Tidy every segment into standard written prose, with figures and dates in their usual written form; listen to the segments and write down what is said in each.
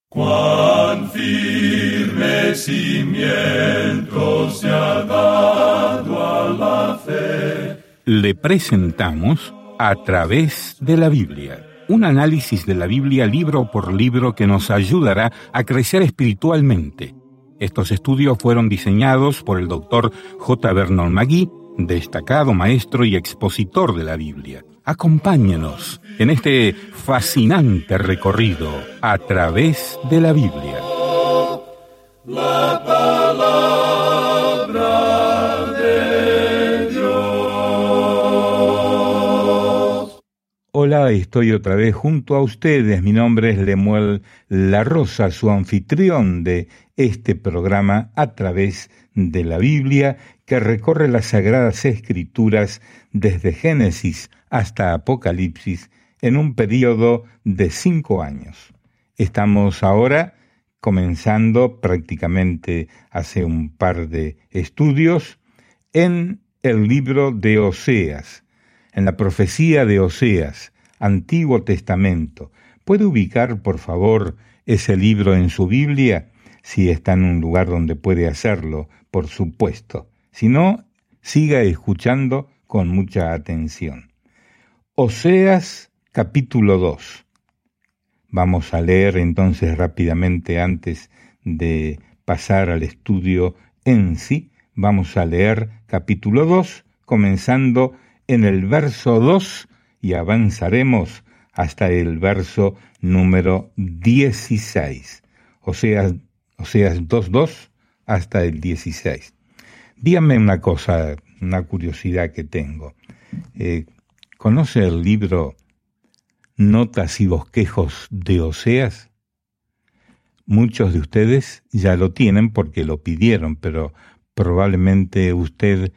Cuán firme cimiento se ha dado a la fe. Le presentamos A través de la Biblia, un análisis de la Biblia libro por libro que nos ayudará a crecer espiritualmente. Estos estudios fueron diseñados por el Dr. J. Vernon McGee, destacado maestro y expositor de la Biblia. Acompáñenos en este fascinante recorrido a través de la Biblia. La palabra de Dios. Hola, estoy otra vez junto a ustedes. Mi nombre es Lemuel La Rosa, su anfitrión de este programa A través de la Biblia, que recorre las Sagradas Escrituras desde Génesis hasta Apocalipsis en un periodo de 5 años. Estamos ahora comenzando prácticamente hace un par de estudios en el libro de Oseas, en la profecía de Oseas, Antiguo Testamento. ¿Puede ubicar, por favor, ese libro en su Biblia? Si está en un lugar donde puede hacerlo, por supuesto. Si no, siga escuchando con mucha atención. Oseas, capítulo 2. Vamos a leer entonces rápidamente antes de pasar al estudio en sí. Vamos a leer capítulo 2, comenzando en el verso 2 y avanzaremos hasta el verso número 16. Oseas 2:2 hasta el 16. Díganme una cosa, una curiosidad que tengo. ¿Conoce el libro Notas y Bosquejos de Oseas? Muchos de ustedes ya lo tienen porque lo pidieron, pero probablemente usted,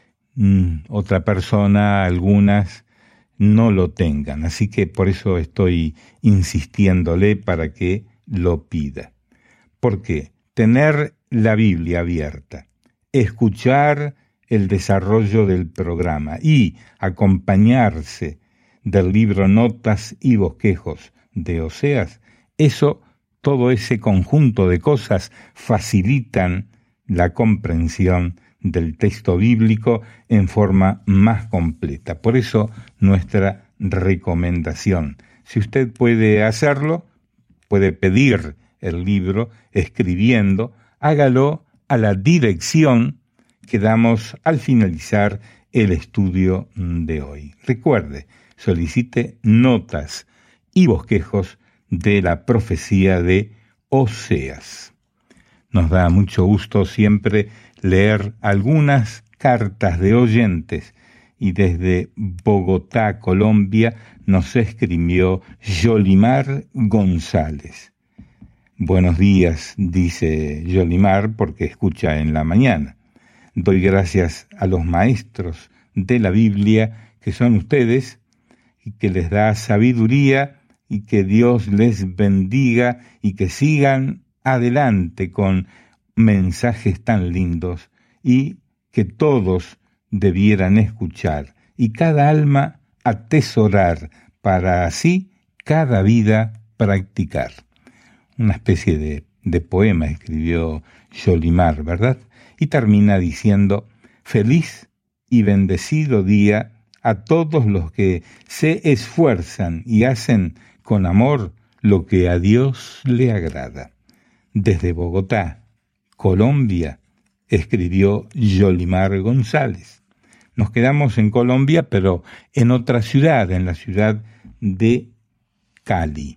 otra persona, algunas, no lo tengan. Así que por eso estoy insistiéndole para que lo pida. ¿Por qué? Tener la Biblia abierta, escuchar el desarrollo del programa y acompañarse del libro Notas y Bosquejos de Oseas, todo ese conjunto de cosas facilitan la comprensión del texto bíblico en forma más completa. Por eso nuestra recomendación. Si usted puede hacerlo, puede pedir el libro escribiendo, hágalo a la dirección que damos al finalizar el estudio de hoy. Recuerde, solicite Notas y Bosquejos de la profecía de Oseas. Nos da mucho gusto siempre leer algunas cartas de oyentes y desde Bogotá, Colombia, nos escribió Yolimar González. Buenos días, dice Yolimar, porque escucha en la mañana. Doy gracias a los maestros de la Biblia, que son ustedes, y que les da sabiduría, y que Dios les bendiga, y que sigan adelante con mensajes tan lindos, y que todos debieran escuchar, y cada alma atesorar, para así cada vida practicar. Una especie de poema escribió Yolimar, ¿verdad? Y termina diciendo: feliz y bendecido día a todos los que se esfuerzan y hacen con amor lo que a Dios le agrada. Desde Bogotá, Colombia, escribió Yolimar González. Nos quedamos en Colombia, pero en otra ciudad, en la ciudad de Cali.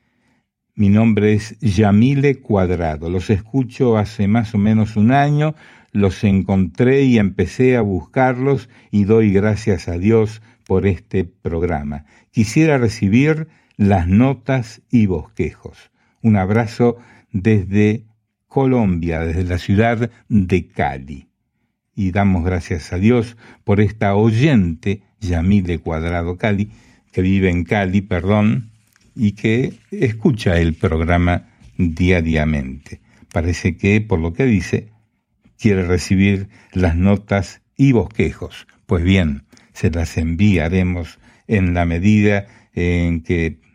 Mi nombre es Yamile Cuadrado. Los escucho hace más o menos un año, los encontré y empecé a buscarlos y doy gracias a Dios por este programa. Quisiera recibir las notas y bosquejos. Un abrazo desde Colombia, desde la ciudad de Cali. Y damos gracias a Dios por esta oyente, Yamile Cuadrado Cali, que vive en Cali, y que escucha el programa diariamente. Parece que, por lo que dice, quiere recibir las notas y bosquejos. Pues bien, se las enviaremos en la medida en que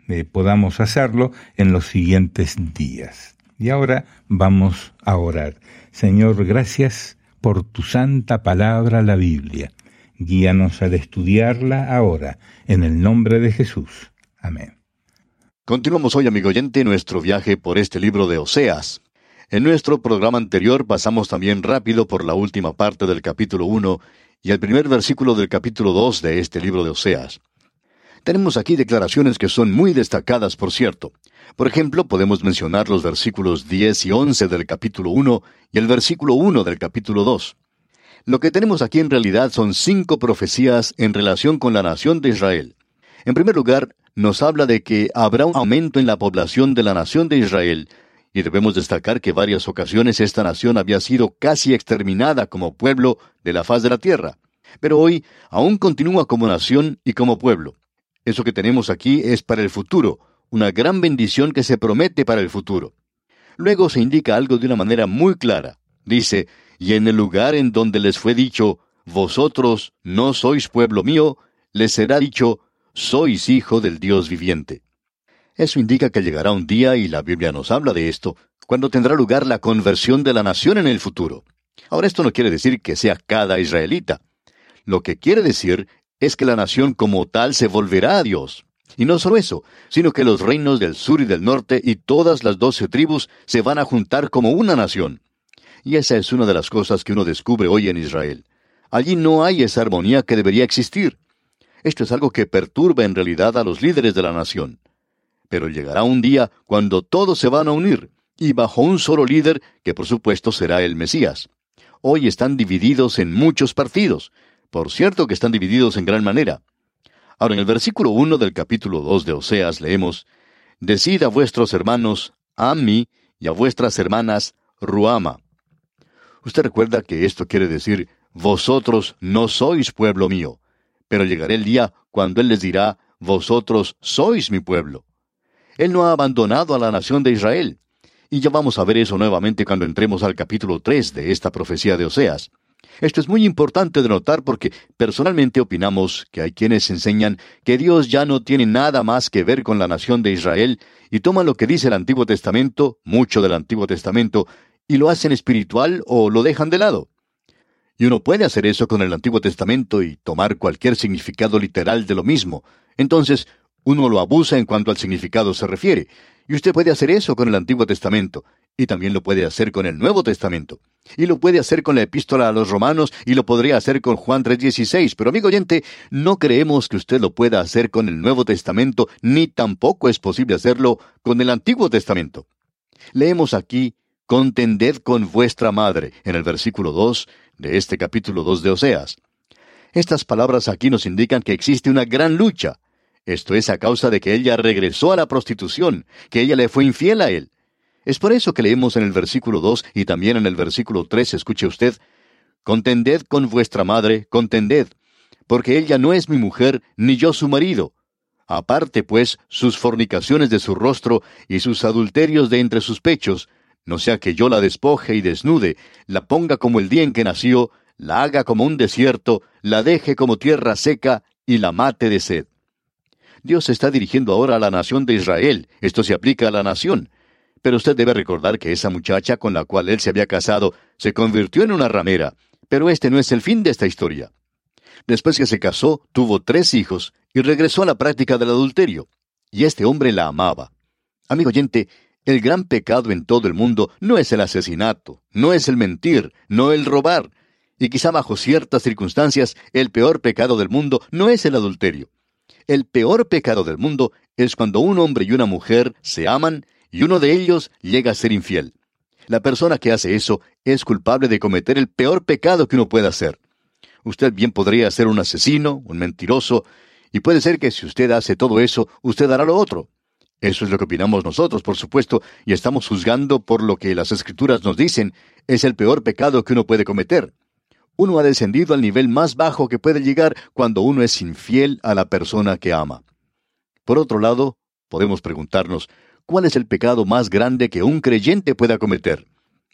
podamos hacerlo en los siguientes días. Y ahora vamos a orar. Señor, gracias por tu santa palabra, la Biblia. Guíanos al estudiarla ahora, en el nombre de Jesús. Amén. Continuamos hoy, amigo oyente, nuestro viaje por este libro de Oseas. En nuestro programa anterior pasamos también rápido por la última parte del capítulo 1 y el primer versículo del capítulo 2 de este libro de Oseas. Tenemos aquí declaraciones que son muy destacadas, por cierto. Por ejemplo, podemos mencionar los versículos 10 y 11 del capítulo 1 y el versículo 1 del capítulo 2. Lo que tenemos aquí en realidad son 5 profecías en relación con la nación de Israel. En primer lugar, nos habla de que habrá un aumento en la población de la nación de Israel, y debemos destacar que varias ocasiones esta nación había sido casi exterminada como pueblo de la faz de la tierra. Pero hoy aún continúa como nación y como pueblo. Eso que tenemos aquí es para el futuro, una gran bendición que se promete para el futuro. Luego se indica algo de una manera muy clara. Dice, y en el lugar en donde les fue dicho, vosotros no sois pueblo mío, les será dicho, sois hijo del Dios viviente. Eso indica que llegará un día, y la Biblia nos habla de esto, cuando tendrá lugar la conversión de la nación en el futuro. Ahora, esto no quiere decir que sea cada israelita. Lo que quiere decir es que la nación como tal se volverá a Dios. Y no solo eso, sino que los reinos del sur y del norte y todas las 12 tribus se van a juntar como una nación. Y esa es una de las cosas que uno descubre hoy en Israel. Allí no hay esa armonía que debería existir. Esto es algo que perturba en realidad a los líderes de la nación. Pero llegará un día cuando todos se van a unir, y bajo un solo líder, que por supuesto será el Mesías. Hoy están divididos en muchos partidos. Por cierto que están divididos en gran manera. Ahora, en el versículo 1 del capítulo 2 de Oseas leemos, decid a vuestros hermanos, Ammi, y a vuestras hermanas, Ruama. Usted recuerda que esto quiere decir, vosotros no sois pueblo mío, pero llegará el día cuando Él les dirá, vosotros sois mi pueblo. Él no ha abandonado a la nación de Israel. Y ya vamos a ver eso nuevamente cuando entremos al capítulo 3 de esta profecía de Oseas. Esto es muy importante de notar porque personalmente opinamos que hay quienes enseñan que Dios ya no tiene nada más que ver con la nación de Israel y toman lo que dice el Antiguo Testamento, mucho del Antiguo Testamento, y lo hacen espiritual o lo dejan de lado. Y uno puede hacer eso con el Antiguo Testamento y tomar cualquier significado literal de lo mismo. Entonces, uno lo abusa en cuanto al significado se refiere. Y usted puede hacer eso con el Antiguo Testamento. Y también lo puede hacer con el Nuevo Testamento. Y lo puede hacer con la Epístola a los Romanos y lo podría hacer con Juan 3:16. Pero, amigo oyente, no creemos que usted lo pueda hacer con el Nuevo Testamento, ni tampoco es posible hacerlo con el Antiguo Testamento. Leemos aquí, contended con vuestra madre, en el versículo 2 de este capítulo 2 de Oseas. Estas palabras aquí nos indican que existe una gran lucha. Esto es a causa de que ella regresó a la prostitución, que ella le fue infiel a él. Es por eso que leemos en el versículo 2 y también en el versículo 3, escuche usted, contended con vuestra madre, contended, porque ella no es mi mujer, ni yo su marido. Aparte, pues, sus fornicaciones de su rostro y sus adulterios de entre sus pechos, no sea que yo la despoje y desnude, la ponga como el día en que nació, la haga como un desierto, la deje como tierra seca y la mate de sed. Dios se está dirigiendo ahora a la nación de Israel. Esto se aplica a la nación. Pero usted debe recordar que esa muchacha con la cual él se había casado se convirtió en una ramera. Pero este no es el fin de esta historia. Después que se casó, tuvo 3 hijos y regresó a la práctica del adulterio. Y este hombre la amaba. Amigo oyente, el gran pecado en todo el mundo no es el asesinato, no es el mentir, no el robar. Y quizá bajo ciertas circunstancias, el peor pecado del mundo no es el adulterio. El peor pecado del mundo es cuando un hombre y una mujer se aman y uno de ellos llega a ser infiel. La persona que hace eso es culpable de cometer el peor pecado que uno pueda hacer. Usted bien podría ser un asesino, un mentiroso, y puede ser que si usted hace todo eso, usted hará lo otro. Eso es lo que opinamos nosotros, por supuesto, y estamos juzgando por lo que las Escrituras nos dicen, es el peor pecado que uno puede cometer. Uno ha descendido al nivel más bajo que puede llegar cuando uno es infiel a la persona que ama. Por otro lado, podemos preguntarnos, ¿cuál es el pecado más grande que un creyente pueda cometer?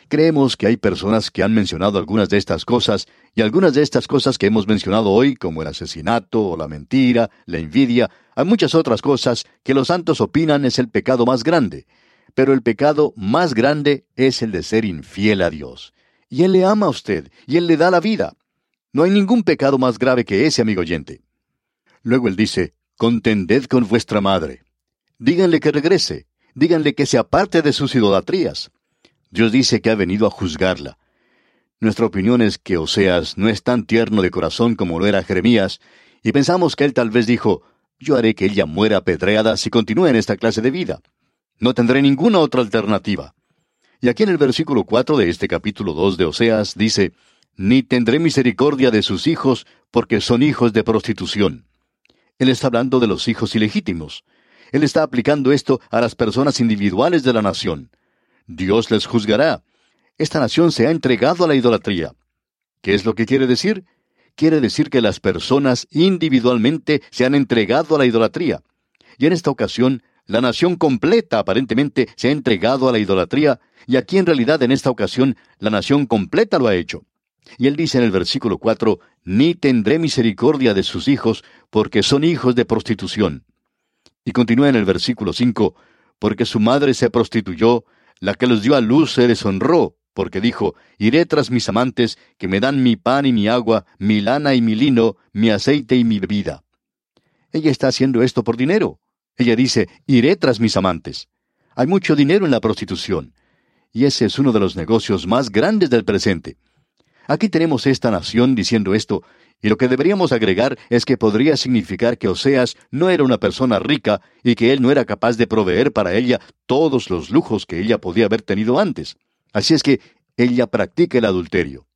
Creemos que hay personas que han mencionado algunas de estas cosas, y algunas de estas cosas que hemos mencionado hoy, como el asesinato o la mentira, la envidia, hay muchas otras cosas que los santos opinan es el pecado más grande. Pero el pecado más grande es el de ser infiel a Dios. Y Él le ama a usted, y Él le da la vida. No hay ningún pecado más grave que ese, amigo oyente. Luego Él dice, contended con vuestra madre. Díganle que regrese, díganle que se aparte de sus idolatrías. Dios dice que ha venido a juzgarla. Nuestra opinión es que Oseas no es tan tierno de corazón como lo era Jeremías, y pensamos que él tal vez dijo, yo haré que ella muera apedreada si continúa en esta clase de vida. No tendré ninguna otra alternativa. Y aquí en el versículo 4 de este capítulo 2 de Oseas dice, ni tendré misericordia de sus hijos, porque son hijos de prostitución. Él está hablando de los hijos ilegítimos. Él está aplicando esto a las personas individuales de la nación. Dios les juzgará. Esta nación se ha entregado a la idolatría. ¿Qué es lo que quiere decir? Quiere decir que las personas individualmente se han entregado a la idolatría. Y en esta ocasión, la nación completa aparentemente se ha entregado a la idolatría, y aquí en realidad en esta ocasión la nación completa lo ha hecho. Y él dice en el versículo 4, ni tendré misericordia de sus hijos, porque son hijos de prostitución. Y continúa en el versículo 5, porque su madre se prostituyó, la que los dio a luz se deshonró, porque dijo, iré tras mis amantes, que me dan mi pan y mi agua, mi lana y mi lino, mi aceite y mi bebida. Ella está haciendo esto por dinero. Ella dice, iré tras mis amantes. Hay mucho dinero en la prostitución. Y ese es uno de los negocios más grandes del presente. Aquí tenemos esta nación diciendo esto, y lo que deberíamos agregar es que podría significar que Oseas no era una persona rica y que él no era capaz de proveer para ella todos los lujos que ella podía haber tenido antes. Así es que ella practica el adulterio.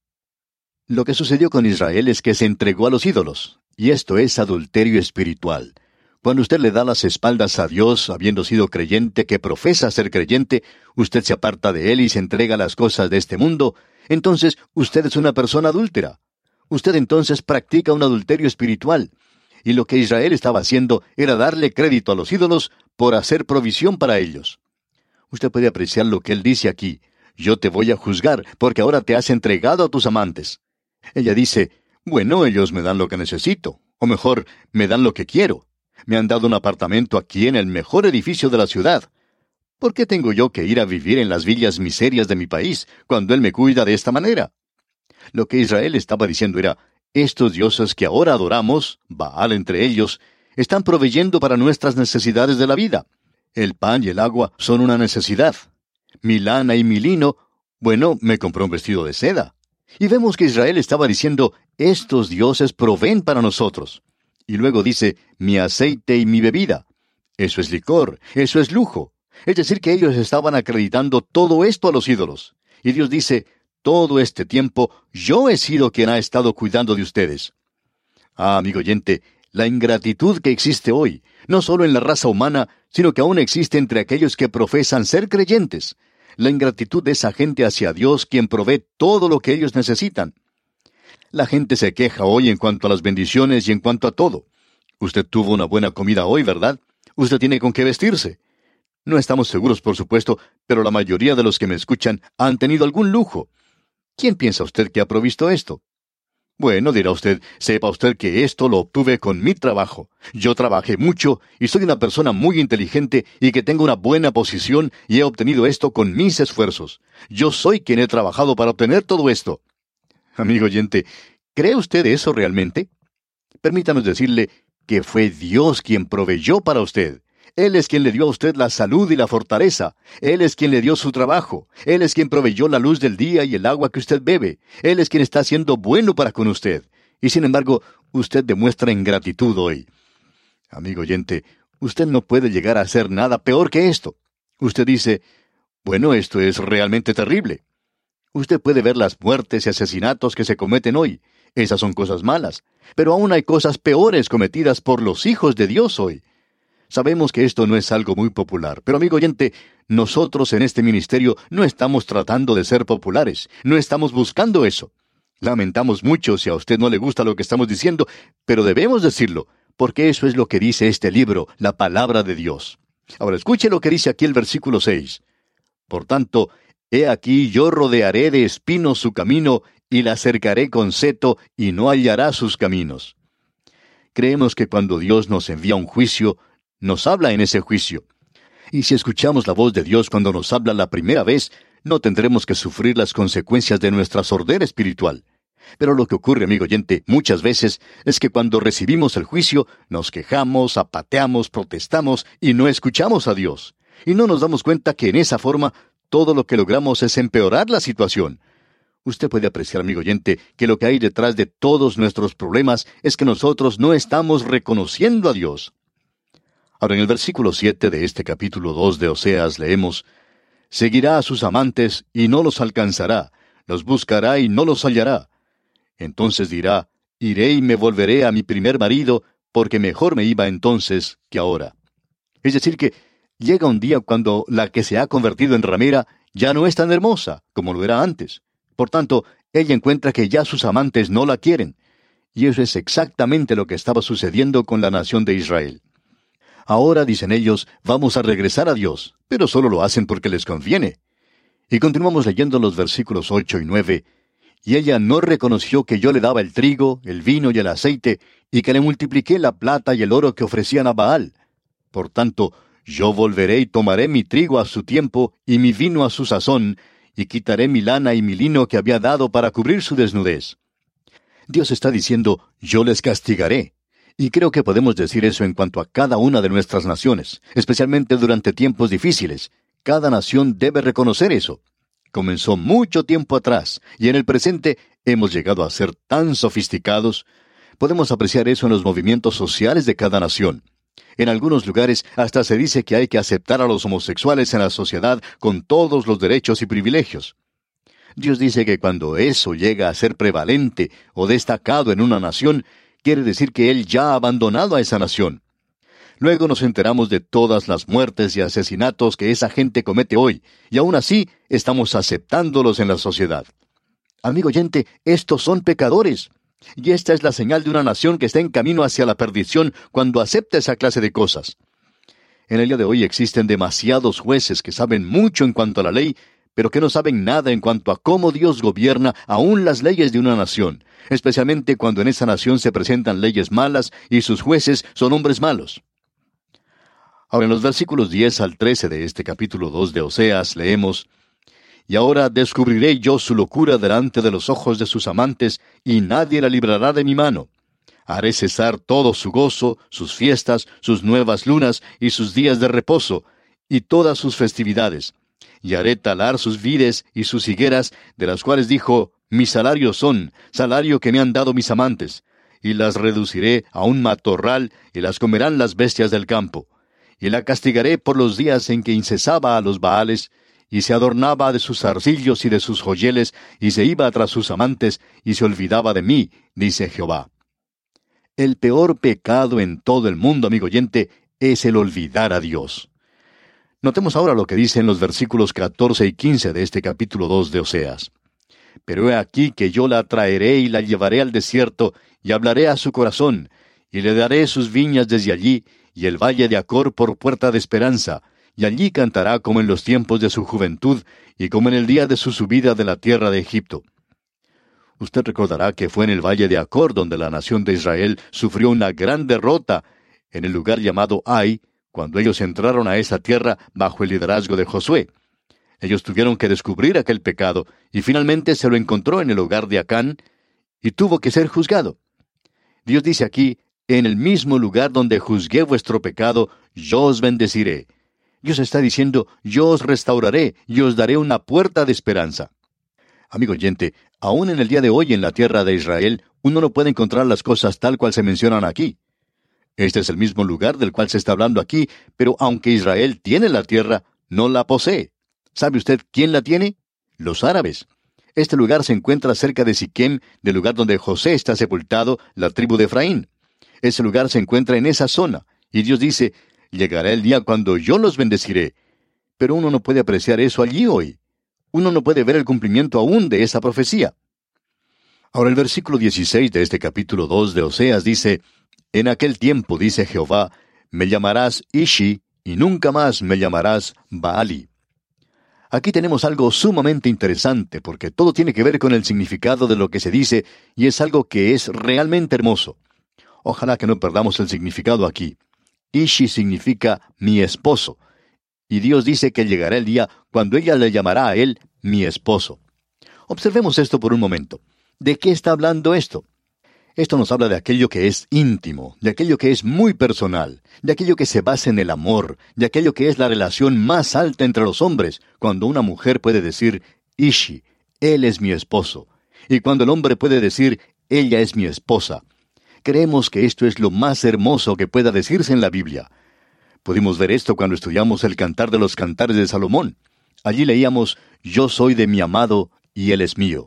Lo que sucedió con Israel es que se entregó a los ídolos, y esto es adulterio espiritual. Cuando usted le da las espaldas a Dios, habiendo sido creyente, que profesa ser creyente, usted se aparta de Él y se entrega a las cosas de este mundo, entonces usted es una persona adúltera. Usted entonces practica un adulterio espiritual. Y lo que Israel estaba haciendo era darle crédito a los ídolos por hacer provisión para ellos. Usted puede apreciar lo que él dice aquí. Yo te voy a juzgar, porque ahora te has entregado a tus amantes. Ella dice, bueno, ellos me dan lo que necesito, o mejor, me dan lo que quiero. Me han dado un apartamento aquí en el mejor edificio de la ciudad. ¿Por qué tengo yo que ir a vivir en las villas miserias de mi país, cuando él me cuida de esta manera? Lo que Israel estaba diciendo era, estos dioses que ahora adoramos, Baal entre ellos, están proveyendo para nuestras necesidades de la vida. El pan y el agua son una necesidad. Mi lana y mi lino, bueno, me compré un vestido de seda. Y vemos que Israel estaba diciendo, estos dioses proveen para nosotros. Y luego dice, mi aceite y mi bebida. Eso es licor, eso es lujo. Es decir, que ellos estaban acreditando todo esto a los ídolos. Y Dios dice, todo este tiempo yo he sido quien ha estado cuidando de ustedes. Ah, amigo oyente, la ingratitud que existe hoy, no solo en la raza humana, sino que aún existe entre aquellos que profesan ser creyentes. La ingratitud de esa gente hacia Dios, quien provee todo lo que ellos necesitan. La gente se queja hoy en cuanto a las bendiciones y en cuanto a todo. Usted tuvo una buena comida hoy, ¿verdad? Usted tiene con qué vestirse. No estamos seguros, por supuesto, pero la mayoría de los que me escuchan han tenido algún lujo. ¿Quién piensa usted que ha provisto esto? Bueno, dirá usted, sepa usted que esto lo obtuve con mi trabajo. Yo trabajé mucho y soy una persona muy inteligente y que tengo una buena posición y he obtenido esto con mis esfuerzos. Yo soy quien he trabajado para obtener todo esto. Amigo oyente, ¿cree usted eso realmente? Permítanos decirle que fue Dios quien proveyó para usted. Él es quien le dio a usted la salud y la fortaleza. Él es quien le dio su trabajo. Él es quien proveyó la luz del día y el agua que usted bebe. Él es quien está siendo bueno para con usted. Y sin embargo, usted demuestra ingratitud hoy. Amigo oyente, usted no puede llegar a hacer nada peor que esto. Usted dice, bueno, esto es realmente terrible. Usted puede ver las muertes y asesinatos que se cometen hoy. Esas son cosas malas. Pero aún hay cosas peores cometidas por los hijos de Dios hoy. Sabemos que esto no es algo muy popular, pero amigo oyente, nosotros en este ministerio no estamos tratando de ser populares, no estamos buscando eso. Lamentamos mucho si a usted no le gusta lo que estamos diciendo, pero debemos decirlo, porque eso es lo que dice este libro, la palabra de Dios. Ahora escuche lo que dice aquí el versículo 6. Por tanto, He aquí yo rodearé de espinos su camino, y la cercaré con seto, y no hallará sus caminos. Creemos que cuando Dios nos envía un juicio, nos habla en ese juicio. Y si escuchamos la voz de Dios cuando nos habla la primera vez, no tendremos que sufrir las consecuencias de nuestra sordera espiritual. Pero lo que ocurre, amigo oyente, muchas veces es que cuando recibimos el juicio, nos quejamos, apateamos, protestamos y no escuchamos a Dios. Y no nos damos cuenta que en esa forma todo lo que logramos es empeorar la situación. Usted puede apreciar, amigo oyente, que lo que hay detrás de todos nuestros problemas es que nosotros no estamos reconociendo a Dios. Ahora, en el versículo 7 de este capítulo 2 de Oseas leemos: «Seguirá a sus amantes y no los alcanzará, los buscará y no los hallará. Entonces dirá: iré y me volveré a mi primer marido, porque mejor me iba entonces que ahora». Es decir que llega un día cuando la que se ha convertido en ramera ya no es tan hermosa como lo era antes. Por tanto, ella encuentra que ya sus amantes no la quieren. Y eso es exactamente lo que estaba sucediendo con la nación de Israel. Ahora, dicen ellos, vamos a regresar a Dios, pero solo lo hacen porque les conviene. Y continuamos leyendo los versículos 8 y 9. «Y ella no reconoció que yo le daba el trigo, el vino y el aceite, y que le multipliqué la plata y el oro que ofrecían a Baal. Por tanto, yo volveré y tomaré mi trigo a su tiempo, y mi vino a su sazón, y quitaré mi lana y mi lino que había dado para cubrir su desnudez». Dios está diciendo, yo les castigaré. Y creo que podemos decir eso en cuanto a cada una de nuestras naciones, especialmente durante tiempos difíciles. Cada nación debe reconocer eso. Comenzó mucho tiempo atrás, y en el presente hemos llegado a ser tan sofisticados. Podemos apreciar eso en los movimientos sociales de cada nación. En algunos lugares hasta se dice que hay que aceptar a los homosexuales en la sociedad con todos los derechos y privilegios. Dios dice que cuando eso llega a ser prevalente o destacado en una nación, quiere decir que Él ya ha abandonado a esa nación. Luego nos enteramos de todas las muertes y asesinatos que esa gente comete hoy, y aún así estamos aceptándolos en la sociedad. Amigo oyente, estos son pecadores. Y esta es la señal de una nación que está en camino hacia la perdición cuando acepta esa clase de cosas. En el día de hoy existen demasiados jueces que saben mucho en cuanto a la ley, pero que no saben nada en cuanto a cómo Dios gobierna aún las leyes de una nación, especialmente cuando en esa nación se presentan leyes malas y sus jueces son hombres malos. Ahora, en los versículos 10 al 13 de este capítulo 2 de Oseas leemos: «Y ahora descubriré yo su locura delante de los ojos de sus amantes, y nadie la librará de mi mano. Haré cesar todo su gozo, sus fiestas, sus nuevas lunas y sus días de reposo, y todas sus festividades. Y haré talar sus vides y sus higueras, de las cuales dijo, mi salario son, salario que me han dado mis amantes. Y las reduciré a un matorral, y las comerán las bestias del campo. Y la castigaré por los días en que incesaba a los Baales, y se adornaba de sus arcillos y de sus joyeles, y se iba tras sus amantes, y se olvidaba de mí, dice Jehová». El peor pecado en todo el mundo, amigo oyente, es el olvidar a Dios. Notemos ahora lo que dicen los versículos 14 y 15 de este capítulo 2 de Oseas. «Pero he aquí que yo la traeré y la llevaré al desierto, y hablaré a su corazón, y le daré sus viñas desde allí, y el valle de Acor por puerta de esperanza, y allí cantará como en los tiempos de su juventud, y como en el día de su subida de la tierra de Egipto». Usted recordará que fue en el valle de Acor donde la nación de Israel sufrió una gran derrota, en el lugar llamado Ai, cuando ellos entraron a esa tierra bajo el liderazgo de Josué. Ellos tuvieron que descubrir aquel pecado, y finalmente se lo encontró en el hogar de Acán, y tuvo que ser juzgado. Dios dice aquí, en el mismo lugar donde juzgué vuestro pecado, yo os bendeciré. Dios está diciendo, yo os restauraré, y os daré una puerta de esperanza. Amigo oyente, aún en el día de hoy en la tierra de Israel, uno no puede encontrar las cosas tal cual se mencionan aquí. Este es el mismo lugar del cual se está hablando aquí, pero aunque Israel tiene la tierra, no la posee. ¿Sabe usted quién la tiene? Los árabes. Este lugar se encuentra cerca de Siquem, del lugar donde José está sepultado, la tribu de Efraín. Ese lugar se encuentra en esa zona, y Dios dice, llegará el día cuando yo los bendeciré. Pero uno no puede apreciar eso allí hoy. Uno no puede ver el cumplimiento aún de esa profecía. Ahora el versículo 16 de este capítulo 2 de Oseas dice, «En aquel tiempo, dice Jehová, me llamarás Ishi, y nunca más me llamarás Baali». Aquí tenemos algo sumamente interesante, porque todo tiene que ver con el significado de lo que se dice, y es algo que es realmente hermoso. Ojalá que no perdamos el significado aquí. Ishi significa mi esposo, y Dios dice que llegará el día cuando ella le llamará a él mi esposo. Observemos esto por un momento. ¿De qué está hablando esto? Esto nos habla de aquello que es íntimo, de aquello que es muy personal, de aquello que se basa en el amor, de aquello que es la relación más alta entre los hombres, cuando una mujer puede decir, Ishi, él es mi esposo, y cuando el hombre puede decir, ella es mi esposa. Creemos que esto es lo más hermoso que pueda decirse en la Biblia. Pudimos ver esto cuando estudiamos el Cantar de los Cantares de Salomón. Allí leíamos, yo soy de mi amado, y él es mío.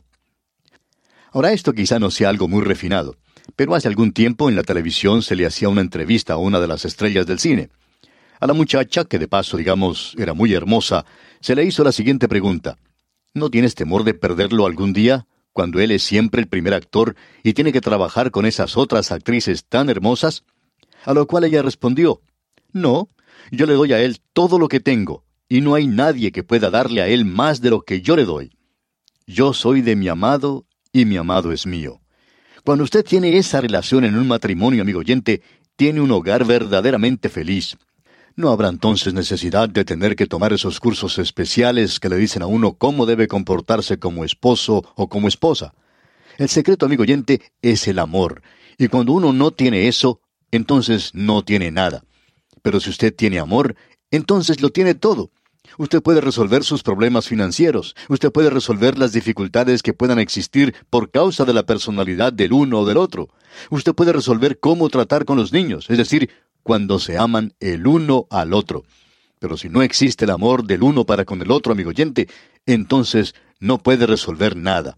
Ahora, esto quizá no sea algo muy refinado, pero hace algún tiempo en la televisión se le hacía una entrevista a una de las estrellas del cine. A la muchacha, que de paso, digamos, era muy hermosa, se le hizo la siguiente pregunta. ¿No tienes temor de perderlo algún día, cuando él es siempre el primer actor y tiene que trabajar con esas otras actrices tan hermosas? A lo cual ella respondió, no, yo le doy a él todo lo que tengo, y no hay nadie que pueda darle a él más de lo que yo le doy. Yo soy de mi amado, y mi amado es mío. Cuando usted tiene esa relación en un matrimonio, amigo oyente, tiene un hogar verdaderamente feliz. No habrá entonces necesidad de tener que tomar esos cursos especiales que le dicen a uno cómo debe comportarse como esposo o como esposa. El secreto, amigo oyente, es el amor. Y cuando uno no tiene eso, entonces no tiene nada. Pero si usted tiene amor, entonces lo tiene todo. Usted puede resolver sus problemas financieros. Usted puede resolver las dificultades que puedan existir por causa de la personalidad del uno o del otro. Usted puede resolver cómo tratar con los niños, es decir, cuando se aman el uno al otro. Pero si no existe el amor del uno para con el otro, amigo oyente, entonces no puede resolver nada.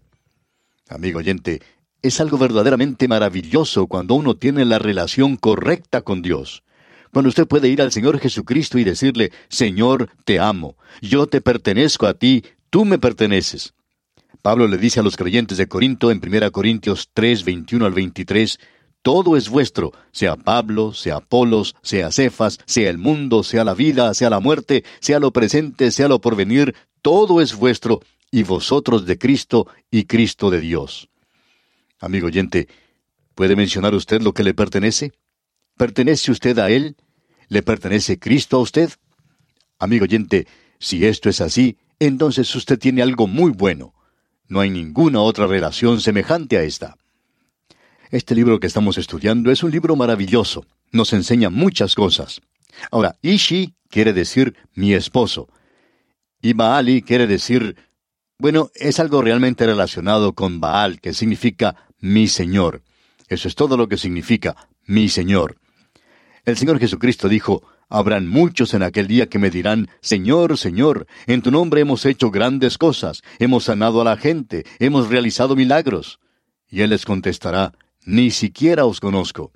Amigo oyente, es algo verdaderamente maravilloso cuando uno tiene la relación correcta con Dios. Cuando usted puede ir al Señor Jesucristo y decirle, Señor, te amo, yo te pertenezco a ti, tú me perteneces. Pablo le dice a los creyentes de Corinto en 1 Corintios 3, 21 al 23, todo es vuestro, sea Pablo, sea Apolos, sea Cefas, sea el mundo, sea la vida, sea la muerte, sea lo presente, sea lo porvenir, todo es vuestro, y vosotros de Cristo, y Cristo de Dios. Amigo oyente, ¿puede mencionar usted lo que le pertenece? ¿Pertenece usted a Él? ¿Le pertenece Cristo a usted? Amigo oyente, si esto es así, entonces usted tiene algo muy bueno. No hay ninguna otra relación semejante a esta. Este libro que estamos estudiando es un libro maravilloso. Nos enseña muchas cosas. Ahora, Ishi quiere decir mi esposo. Y Baali quiere decir, bueno, es algo realmente relacionado con Baal, que significa mi Señor. Eso es todo lo que significa mi Señor. El Señor Jesucristo dijo, habrán muchos en aquel día que me dirán, Señor, Señor, en tu nombre hemos hecho grandes cosas, hemos sanado a la gente, hemos realizado milagros. Y Él les contestará, ni siquiera os conozco.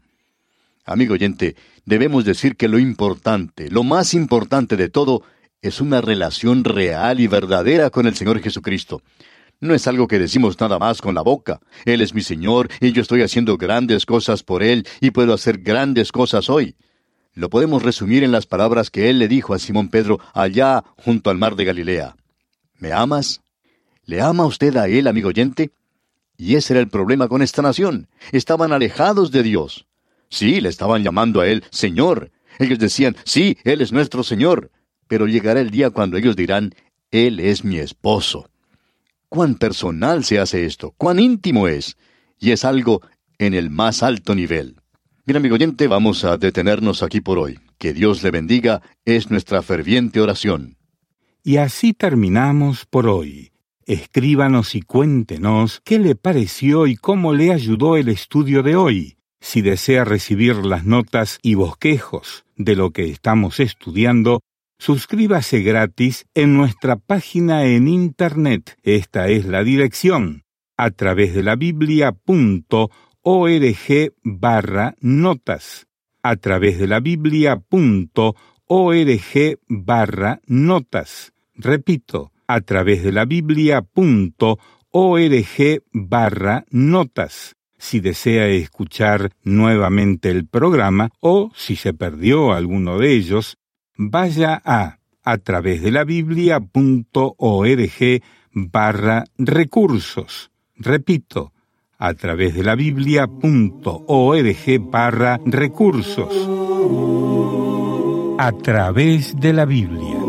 Amigo oyente, debemos decir que lo importante, lo más importante de todo, es una relación real y verdadera con el Señor Jesucristo. No es algo que decimos nada más con la boca. Él es mi Señor y yo estoy haciendo grandes cosas por Él y puedo hacer grandes cosas hoy. Lo podemos resumir en las palabras que Él le dijo a Simón Pedro allá junto al mar de Galilea. ¿Me amas? ¿Le ama usted a Él, amigo oyente? Y ese era el problema con esta nación. Estaban alejados de Dios. Sí, le estaban llamando a Él Señor. Ellos decían, sí, Él es nuestro Señor. Pero llegará el día cuando ellos dirán, Él es mi esposo. Cuán personal se hace esto, cuán íntimo es, y es algo en el más alto nivel. Bien, amigo oyente, vamos a detenernos aquí por hoy. Que Dios le bendiga, es nuestra ferviente oración. Y así terminamos por hoy. Escríbanos y cuéntenos qué le pareció y cómo le ayudó el estudio de hoy. Si desea recibir las notas y bosquejos de lo que estamos estudiando, suscríbase gratis en nuestra página en Internet. Esta es la dirección, atravesdelabiblia.org/notas. atravesdelabiblia.org/notas. Repito, atravesdelabiblia.org/notas. Si desea escuchar nuevamente el programa o si se perdió alguno de ellos, vaya a a través de la Biblia.org/recursos. Repito, a través de la Biblia.org/recursos. A través de la Biblia.